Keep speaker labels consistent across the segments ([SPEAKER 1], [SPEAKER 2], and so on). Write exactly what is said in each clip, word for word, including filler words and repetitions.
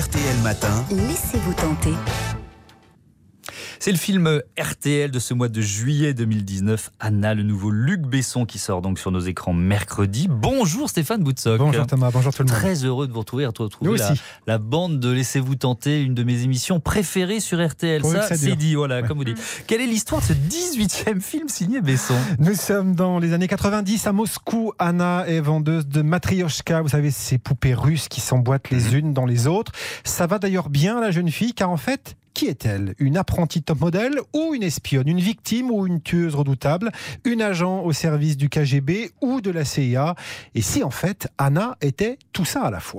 [SPEAKER 1] R T L Matin.
[SPEAKER 2] Laissez-vous tenter.
[SPEAKER 3] C'est le film R T L de ce mois de juillet deux mille dix-neuf, Anna, le nouveau Luc Besson qui sort donc sur nos écrans mercredi. Bonjour Stéphane Boutsock.
[SPEAKER 4] Bonjour Thomas, bonjour tout le monde.
[SPEAKER 3] Très heureux de vous retrouver, de retrouver
[SPEAKER 4] Nous
[SPEAKER 3] la,
[SPEAKER 4] aussi.
[SPEAKER 3] la bande de Laissez-vous tenter, une de mes émissions préférées sur R T L.
[SPEAKER 4] Pourvu
[SPEAKER 3] Ça,
[SPEAKER 4] que ça
[SPEAKER 3] c'est
[SPEAKER 4] dure.
[SPEAKER 3] dit, voilà,
[SPEAKER 4] Ouais.
[SPEAKER 3] comme vous dites. Quelle est l'histoire de ce dix-huitième film signé Besson ?
[SPEAKER 4] Nous sommes dans les années quatre-vingt-dix à Moscou. Anna est vendeuse de matrioshka, vous savez, ces poupées russes qui s'emboîtent les unes dans les autres. Ça va d'ailleurs bien à la jeune fille, car en fait, qui est-elle ? Une apprentie top modèle ou une espionne ? Une victime ou une tueuse redoutable ? Une agent au service du K G B ou de la C I A ? Et si en fait, Anna était tout ça à la fois ?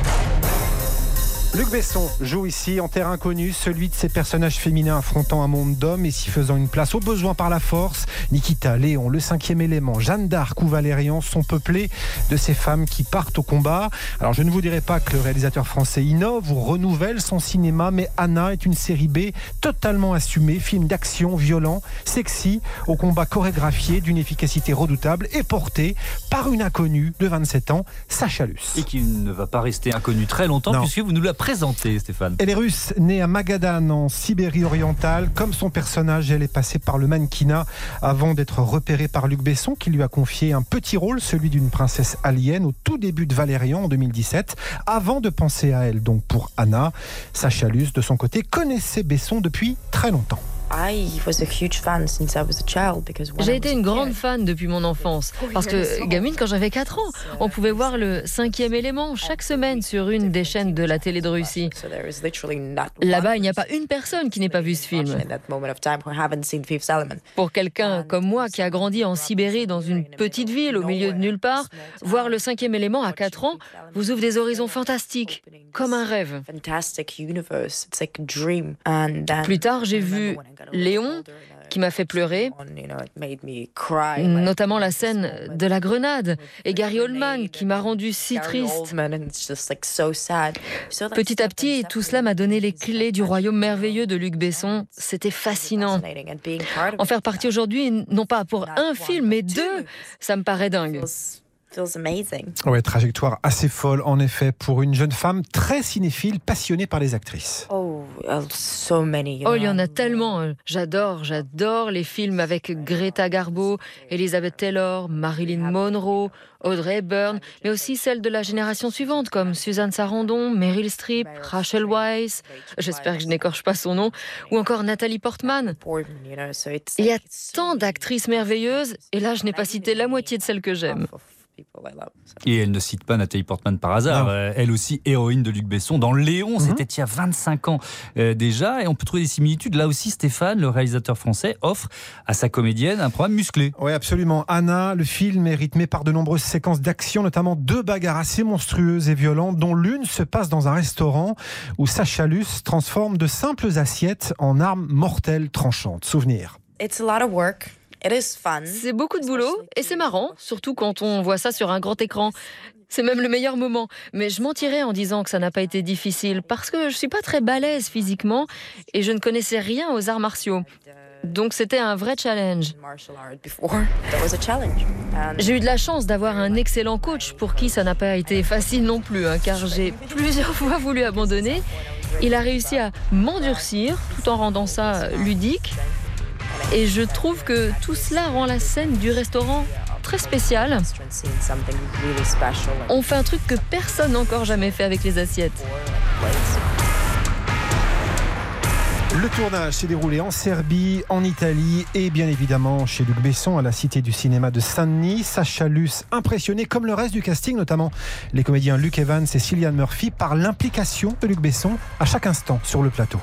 [SPEAKER 4] Luc Besson joue ici en terre inconnue, celui de ces personnages féminins affrontant un monde d'hommes et s'y faisant une place au besoin par la force. Nikita, Léon, le cinquième élément, Jeanne d'Arc ou Valérian sont peuplés de ces femmes qui partent au combat. Alors je ne vous dirai pas que le réalisateur français innove ou renouvelle son cinéma, mais Anna est une série B totalement assumée, film d'action violent, sexy, au combat chorégraphié d'une efficacité redoutable et porté par une inconnue de vingt-sept ans, Sacha Luce.
[SPEAKER 3] Et qui ne va pas rester inconnu très longtemps,
[SPEAKER 4] Non.
[SPEAKER 3] puisque vous nous la présentez, Stéphane.
[SPEAKER 4] Elle est russe, née à Magadan en Sibérie orientale. Comme son personnage, elle est passée par le mannequinat avant d'être repérée par Luc Besson, qui lui a confié un petit rôle, celui d'une princesse alien au tout début de Valérian en deux mille dix-sept. Avant de penser à elle, donc pour Anna, Sacha Luce, de son côté, connaissait Besson depuis très longtemps.
[SPEAKER 5] J'ai été une grande fan depuis mon enfance, parce que gamine, quand j'avais quatre ans, on pouvait voir le cinquième élément chaque semaine sur une des chaînes de la télé de Russie. Là-bas, il n'y a pas une personne qui n'ait pas vu ce film. Pour quelqu'un comme moi qui a grandi en Sibérie dans une petite ville au milieu de nulle part, voir le cinquième élément à quatre ans vous ouvre des horizons fantastiques, comme un rêve. Plus tard, j'ai vu Léon, qui m'a fait pleurer, notamment la scène de la grenade, et Gary Oldman, qui m'a rendu si triste. Petit à petit, tout cela m'a donné les clés du royaume merveilleux de Luc Besson. C'était fascinant. En faire partie aujourd'hui, non pas pour un film, mais deux, ça me paraît dingue.
[SPEAKER 4] Ouais, trajectoire assez folle, en effet, pour une jeune femme très cinéphile, passionnée par les actrices.
[SPEAKER 5] Oh, il y en a tellement. J'adore, j'adore les films avec Greta Garbo, Elizabeth Taylor, Marilyn Monroe, Audrey Hepburn, mais aussi celles de la génération suivante comme Suzanne Sarandon, Meryl Streep, Rachel Weisz, j'espère que je n'écorche pas son nom, ou encore Nathalie Portman. Il y a tant d'actrices merveilleuses, et là je n'ai pas cité la moitié de celles que j'aime.
[SPEAKER 3] Et elle ne cite pas Nathalie Portman par hasard. Euh, elle aussi héroïne de Luc Besson. Dans Léon,
[SPEAKER 4] Mm-hmm.
[SPEAKER 3] c'était il y a vingt-cinq ans euh, déjà. Et on peut trouver des similitudes. Là aussi, Stéphane, le réalisateur français, offre à sa comédienne un programme musclé.
[SPEAKER 4] Oui, absolument. Anna, le film est rythmé par de nombreuses séquences d'action, notamment deux bagarres assez monstrueuses et violentes, dont l'une se passe dans un restaurant où Sacha Luce transforme de simples assiettes en armes mortelles tranchantes. Souvenir.
[SPEAKER 5] C'est beaucoup de boulot et c'est marrant, surtout quand on voit ça sur un grand écran. C'est même le meilleur moment. Mais je mentirais en disant que ça n'a pas été difficile parce que je suis pas très balèze physiquement et je ne connaissais rien aux arts martiaux. Donc c'était un vrai challenge. J'ai eu de la chance d'avoir un excellent coach pour qui ça n'a pas été facile non plus, hein, car j'ai plusieurs fois voulu abandonner. Il a réussi à m'endurcir tout en rendant ça ludique. Et je trouve que tout cela rend la scène du restaurant très spéciale. On fait un truc que personne n'a encore jamais fait avec les assiettes.
[SPEAKER 4] Le tournage s'est déroulé en Serbie, en Italie et bien évidemment chez Luc Besson à la Cité du cinéma de Saint-Denis. Sacha Luce impressionné comme le reste du casting, notamment les comédiens Luke Evans et Cillian Murphy, par l'implication de Luc Besson à chaque instant sur le plateau.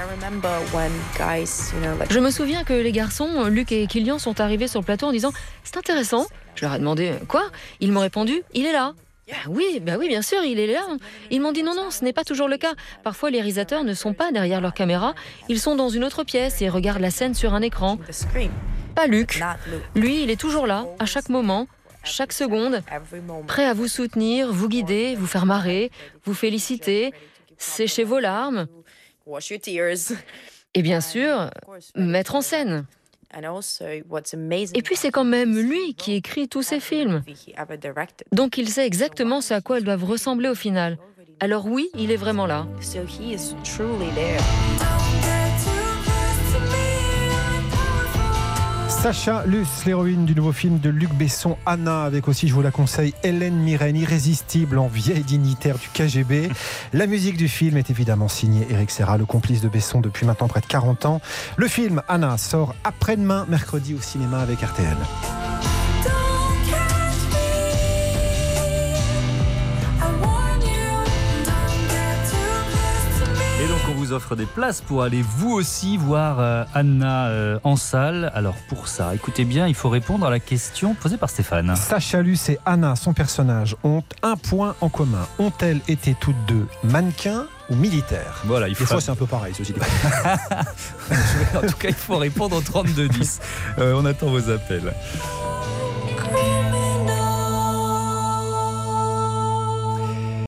[SPEAKER 5] Je me souviens que les garçons, Luc et Cillian, sont arrivés sur le plateau en disant « C'est intéressant ». Je leur ai demandé « Quoi ?» Ils m'ont répondu « Il est là ». Ben oui, ben oui, bien sûr, il est là. Ils m'ont dit non, non, ce n'est pas toujours le cas. Parfois, les réalisateurs ne sont pas derrière leur caméra. Ils sont dans une autre pièce et regardent la scène sur un écran. Pas Luc. Lui, il est toujours là, à chaque moment, chaque seconde, prêt à vous soutenir, vous guider, vous faire marrer, vous féliciter, sécher vos larmes. Et bien sûr, mettre en scène. Et puis c'est quand même lui qui écrit tous ces films. Donc il sait exactement ce à quoi elles doivent ressembler au final. Alors oui, il est vraiment là.
[SPEAKER 1] So he is truly there.
[SPEAKER 4] Sacha Luce, l'héroïne du nouveau film de Luc Besson, Anna, avec aussi, je vous la conseille, Hélène Mirren, irrésistible en vieille dignitaire du K G B. La musique du film est évidemment signée Éric Serra, le complice de Besson depuis maintenant près de quarante ans. Le film Anna sort après-demain, mercredi, au cinéma avec R T L.
[SPEAKER 3] Et donc on vous offre des places pour aller vous aussi voir euh, Anna euh, en salle. Alors pour ça, écoutez bien, il faut répondre à la question posée par Stéphane.
[SPEAKER 4] Sacha Luce et Anna, son personnage, ont un point en commun. Ont-elles été toutes deux mannequins ou militaires?
[SPEAKER 3] Voilà, il faut...
[SPEAKER 4] Des fois c'est un peu pareil, ceci dit.
[SPEAKER 3] En tout cas, il faut répondre au trente-deux dix. Euh, on attend vos appels.